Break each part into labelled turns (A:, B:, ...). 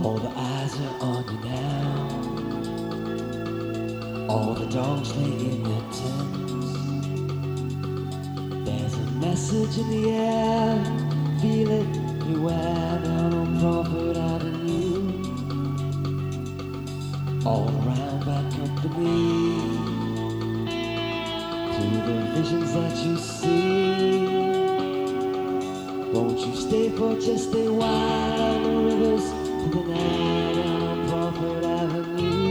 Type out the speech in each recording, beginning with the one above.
A: All the eyes are on you now. All the dogs lay in their tents. There's a message in the air. Feel it everywhere down on Crawford Avenue. All around bad company. To the visions that you see. Won't you stay for just a while on the rivers in the night on Crawford Avenue?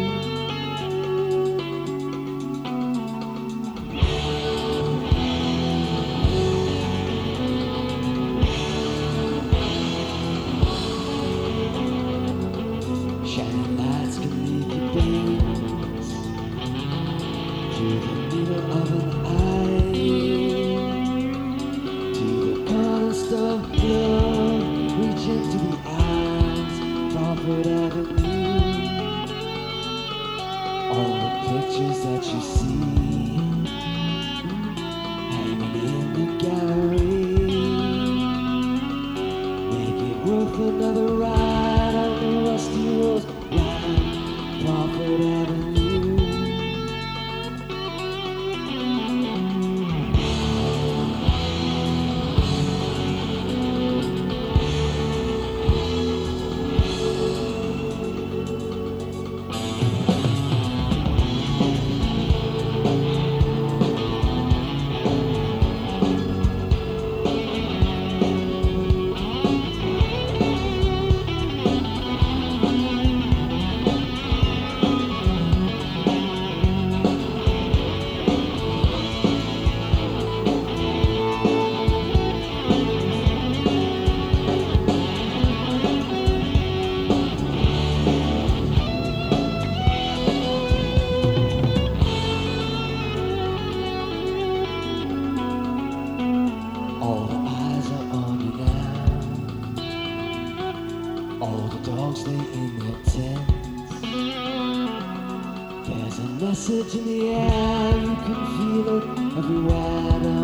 A: Shining lights beneath the beams, through the needle of an eye, to the cornerstone glow, reaching to the eyes, Crawford Avenue. All the pictures that you see, hanging in the gallery, make it worth another ride on the rusty roads, riding Crawford Avenue. All the eyes are on you now. All the dogs lay in their tents. There's a message in the air, you can feel it everywhere.